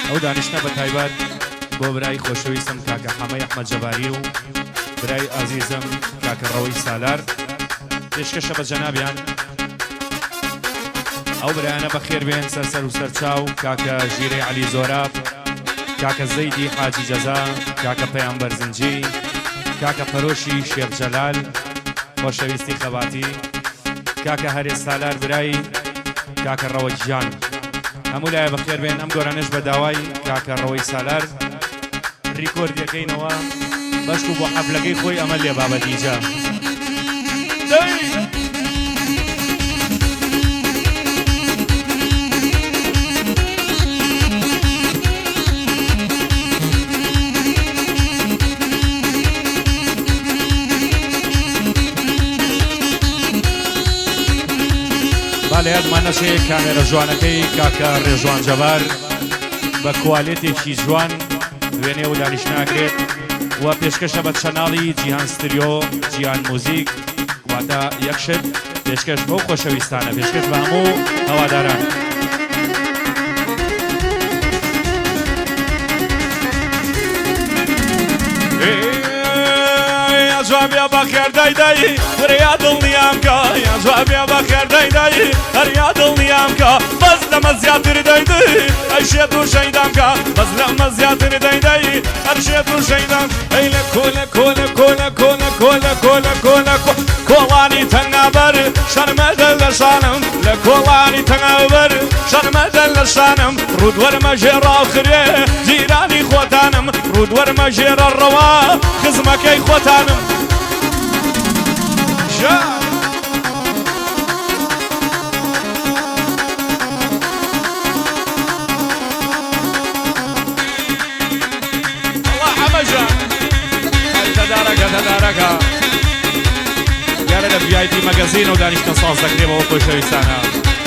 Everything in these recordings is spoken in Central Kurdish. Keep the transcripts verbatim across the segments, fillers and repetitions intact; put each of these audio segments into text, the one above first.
ئەو دانیشتە بە تایبەت بۆ برای خۆشەویستم کاکە حەمەی ئەحمەد جەباری و برای ئازیزم کاکە ڕەوەی سالار پێشکەشە بە جەنابیان ئەو برایانە بەخێر بێن سەرسەر و سەرچاو کاکە ژیرەی عەلی زۆراب کاکە زەیدی حاجی جەزا کاکە پەیامبەر زنجی کاکە پەرۆشی شێخ جەلال خۆشەویستی خەباتی کاکە هەرێ سالار برایی کاکە ڕەوە گیان هەموو لایە بەخێر بێن ئەم گۆرانش بە داوای کاکە ڕەوەی سالار ریکۆردیەکەینەوە بەشک و بۆ حەفلەکەی خۆی ئەمە لێ بابەتیجا لە یادمان نەچێت کامێرە جوانەکەی کاکە ڕێژوان جەبار بە کوالێتێکی جوان وێنێ و دانیشتناگرێت و پێشکەشە بە چەناڵی جیهان ستریۆ جیهان موزیک واتە یەکشت پێشکەش بەو خۆشەویستانە پێشکەش بە هەموو هەواداران جوابیا بەخێر دایدایی هەریا دڵنیام کە یا جوابیا بەخێر دایدایی هەریا دڵنیام کە بەس لەمە زیاتر دایدی ئەیشێت و شەیدام کە بەس لەمە زیاتر دایدایی هەرشێت و شەیدام ئەی لە کۆلە کۆلە کۆلە کۆلە کۆلە کۆلە کۆلە کۆڵانی تەنگابەر شەرمەدە لە شانم لە کۆڵانی تەنگابەر شەرمەدە لە شانم ڕوودوەرمە ژێڕاوخرێ جیرانی خۆتانم ڕوودوەرمە ژێرە ڕەوا خزمەکەی خۆتانم الله حمجة تدارك تدارك يارا في اي بي ماجازين ودانيش تصاص تقريبا وكل شيء سنة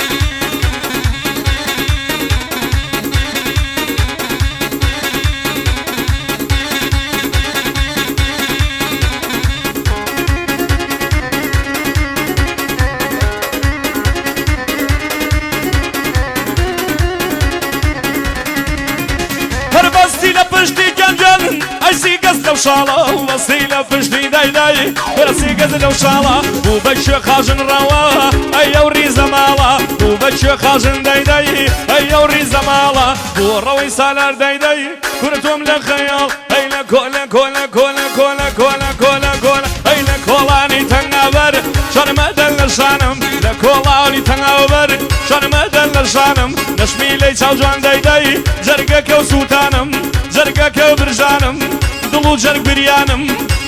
لو شالا وسيلة فشتي داي داي برسي قز لو شالا وبشي خاجن روا اي وري زمالا وبشي خاجن داي داي اي وري زمالا وروي سالار داي داي كرتهم لخيال اي لكولا كولا كولا كولا كولا كولا كولا اي لكولاني تنغابر شرمدن لشانم لكولاني تنغابر شرمدن لشانم نشمي لي چاوجان داي داي جرگك وسوتانم جرگك وبرجانم دلو جرگ بریانم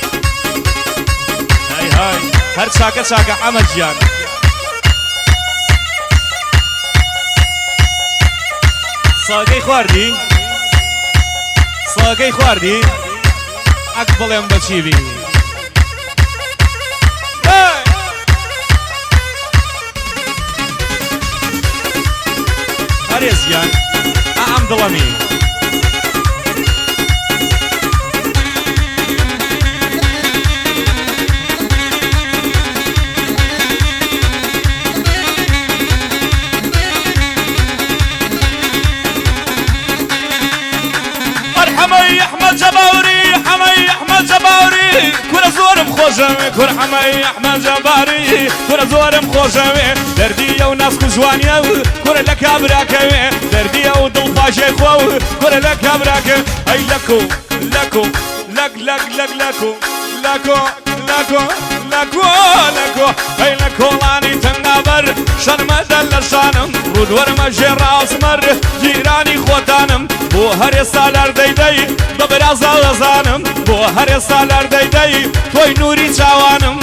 های های هر چاکە چاکە حەمەد گیان ساگەی خواردی ساگەی خواردی ئەک بڵێم بەچی بی هەرێز گیان ئەم دڵەمی حمي أحمد جباري حمي أحمد جباري كل زورم خوشمي كل حمي أحمد جباري كل زورم خوشمي دردية وناس كجوانية كل لك أبراكي دردية ودل فاشي خو كل لك أبراكي أي لكو لكو لك لك لك لكو لكو لكو لكو لكو أي لكو لاني تنابر شرمدة لشانم رودور مجير أسمر جيراني خوتانم بو هر سالار ديدي ببرازا غزانم بو هر سالار ديدي توي نوري چاوانم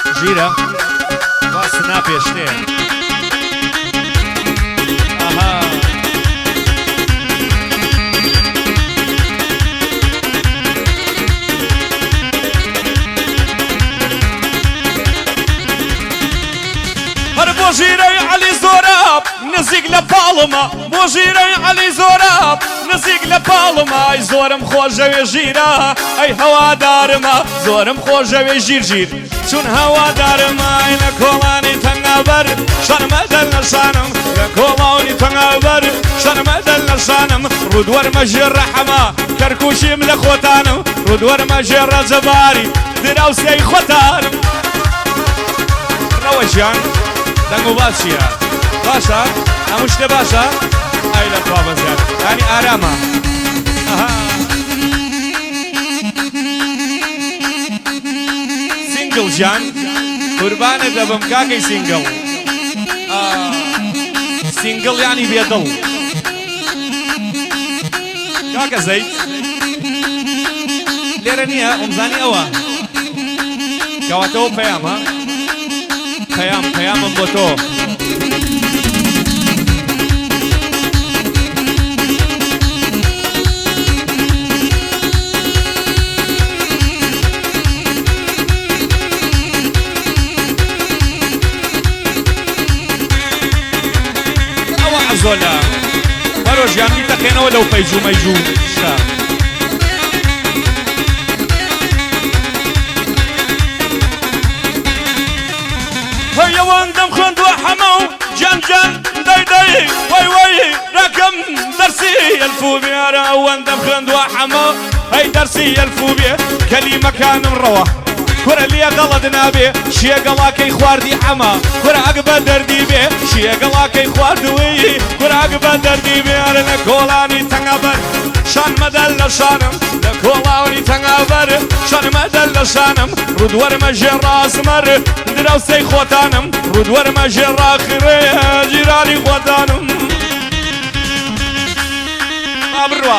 Gira, basta na peste. Aha. ژیرەی عەلی زۆراب نزیک لە پاڵمە بۆ ژیرەی عەلی زۆراب نزیک لە پاڵمە ئەی زۆرم خۆشەوێ ژیرە ئەی هەوادارمە زۆرم خۆشەوێ ژیر ژیر چون هەوادارمە ئەی لە کۆڵانی تەنگابەر شەرمەدە لە شانم لە کۆڵاوی تەنگابەر شەرمەدە لە شانم ڕوودوەرمە ژێڕە حەما کەرکوشیم لە خۆتانم ڕوودوەرمە ژێڕە جەباری دراوسەی خۆتانم ڕەوە ژیان دەنگ و باس چییە؟ باشە؟ هەموو شتێ باشە؟ ئای لە خوا بەزیاد یانی ئارامە سینگڵ ژیان قوربانە دەبم کاکەی سینگڵ سینگڵ یانی بێدڵ کاکە زەید لێرە نییە ئەمزانی ئەوە کەواتەوە پەیامە پەیام پەیامم بۆ تۆ ئەوە عەزۆلە وەرۆ ژیان بیتەقێنەوە لەو پەیجوو مەیجوو شتا هەیەوەندەم خوێندووە هەموو جان جان دەی دەی وەی وەی ڕەکەم دەرسی ئەلفوبێرە ئەوەندەم خوێندووە هەموو هەی دەرسی ئەلفوبێ کەلیمەکانم ڕەوە کورە لێ گەڵت نابێ شێگەڵاکەی خواردی حەما کورە ئەگ بە دەردی بێ شێگەڵاکەی خواردووی کورە ئەگ بە دەردی بێرە لە کۆڵانی تەنگابەر شان مەدەل لە شانم لە کۆڵاوی تەنگابەر شان مەدەل لە شانم ڕوودوەرمە ژێڕا زمەر دراوسەی خۆتانم ڕوودوەرمە ژێڕا خڕێ جیرانی خۆتانم ئابڕوە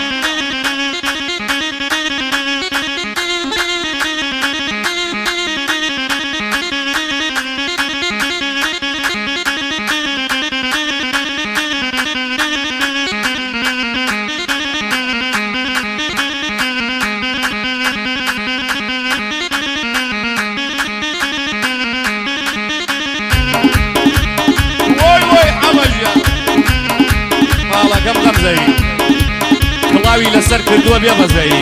کڵاوی لەسەر کردووە بێ بەزەی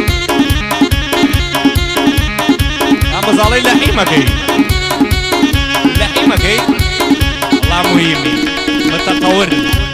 ئەم بەزاڵەی لە حیمەکەی لە حیمەکەی وەڵا موهیمی متەتەور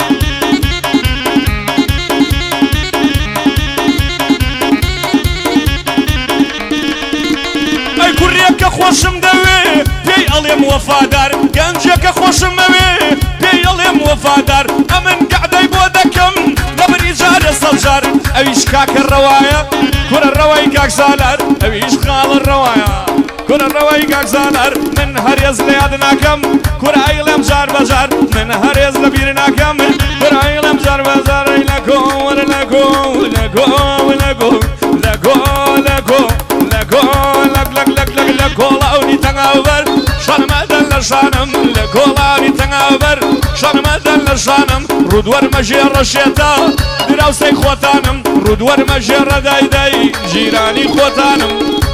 ئەی کوڕێکە خۆشم دەوێ پێی ئەڵێم وەفادار گەنجێکە خۆشم ئەوێ پێی ئەڵێم وەفادار ئەمن گەعدەی بۆ دەکەم لەبەری جارە سەڵجار ئەویش کاکە ڕەوایە کورە ڕەوای کاک سالار ئەویش خاڵە ڕەوایە کورە ڕەوای کاک سالار من هەرێز لە یاد ناکەم کورە ئەیڵێم جار بەجار من هەرێز لە بیر ناکەم کورە ئەیڵێم جار بەجار لە کۆ وەرە لە کۆ لە کۆ لە کۆ لە کۆ لە کۆ لە کۆ لەک لەک لەک لەک لە کۆڵاوی تەنگاوبەر شانمەدەن لە شانم لە کۆڵاوی تەنگاوبەر شانمەدەن لە شانم ڕوودوەرمە ژێڕە شێتە دراوسەی خۆتانم ڕوودوەرمە ژێڕە دای دای ژیرانی خۆتانم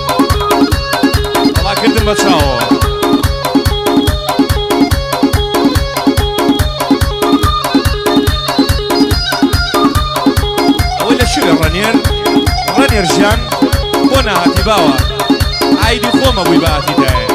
وەڵا کردم بە چاوە ئەوەی لە شوێ ڕەنێر ڕەنێر ژیان بۆ ناهاتی باوە عایدی خۆمە بووی بە ئاتیدایە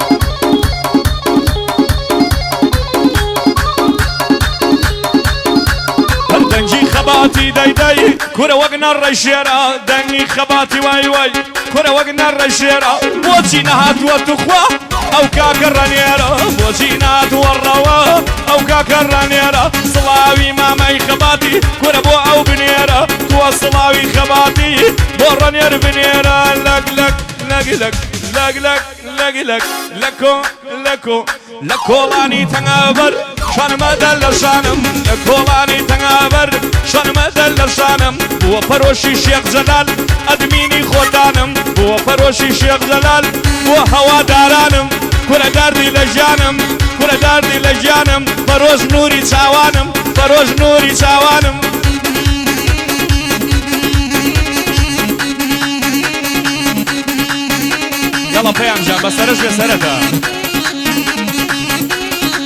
دەنگی خەباتی دەی دەی کورە وەک نەڕە ژێرە دەنگی خەباتی وای وای کورە وەک نەڕە ژێرە بۆچی نەهاتووە توخوا ئەو کاکە ڕەنێرە بۆچی نهاتووە ڕەوە ئەو کاکە ڕەنێرە سڵاوی مامای خەباتی کورە بۆ ئەو بنێرە تووە سڵاوی خەباتی بۆ ڕەنێر بنێرە لەک لەک لەک لەک لەک لەک لەک لەک لەکۆ لەکۆ لە کۆڵانی تەنگاوبەر شانمەدەن لە شانم لە کۆڵانی تەنگاوبەر شانمەدەن لە شانم بووە پەرۆشی شێخ جەلال ئەدمینی خۆتانم بووە پەرۆشی شێخ جەلال بووە هەوادارانم کورە داردی لە ژیانم کورە داردی لە ژیانم پەرۆژ نووری چاوانم پەرۆژ نووری چاوانم یاڵە پەیام جان بەسەرش بێ سەرەتا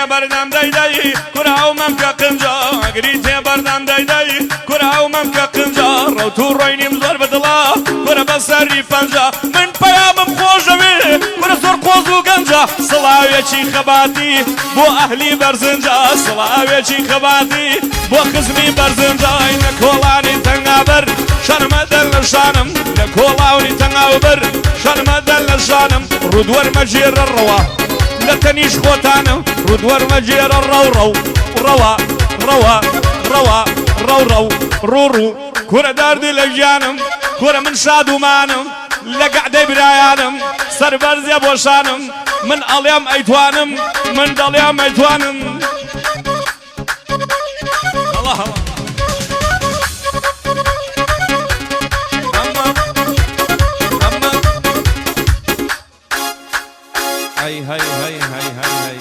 بردم دایدای کورا و ممکه قنجا گریته بردم دایدای کورا و ممکه قنجا رو تو روینیم زور بدلا کورا بسری پنجا من پیامم خوشوی کورا زور قوز و گنجا سلاوی چی خباتی بو اهلی برزنجا سلاوی چی خباتی بو خزمی برزنجا نکولانی تنگابر شانم دل شانم نکولانی تنگابر شانم دل شانم رودور مجیر الروا لتنيش خوتانم رودور مجير الرو رو روا روا روا رو رو رو رو كورة داردي لجانم كورة من شادو مانم لقعدي برايانم سر برزي بوشانم من اليام ايتوانم من داليام ايتوانم الله هاي هاي هاي هاي هاي هاي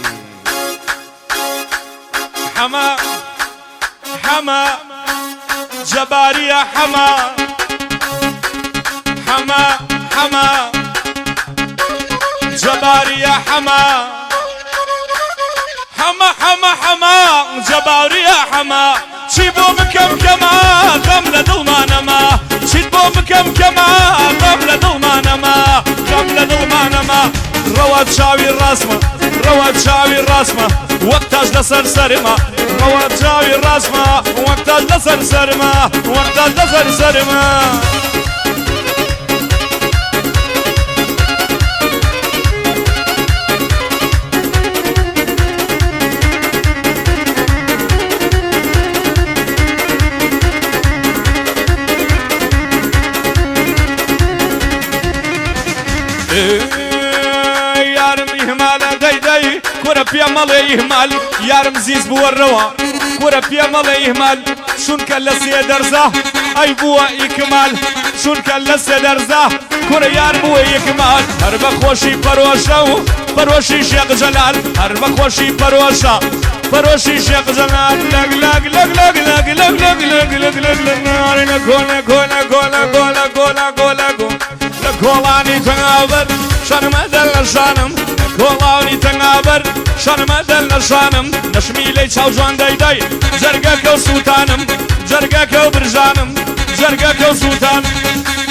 حما حما جباري يا حما حما حما جباري يا حما حما حما حما جباري يا حما شيبو مكم كما قبل ظلمان ما شيبو مكم كما قبل ظلمان ما قبل ظلمان ما رواد شاوي الرسمة رواد شاوي الرسمة وقتاش لسر سرما رواد شاوي الرسمة وقتاش لسر سرما وقتاش لسر سرما كورا بيا مالي إهمال يارم زيز بوا الروا كورا بيا مالي إهمال شون كان لسي درزا أي بوا إكمال شون كان لسي درزا كورا يار بوا إكمال هرب خوشي پروشا پروشي شيخ جلال هرب خوشي پروشا پروشي شيخ جلال لق لق لق لق لق لق لق لق لق لق لق نارنا كونا كونا كونا كونا كونا كونا كونا لكولاني تنابر شانم دل شانم كولاني تنابر شانم دل شانم نشميلي چاو جوان داي داي جرگا كو سلطانم جرگا كو برجانم جرگا كو سلطان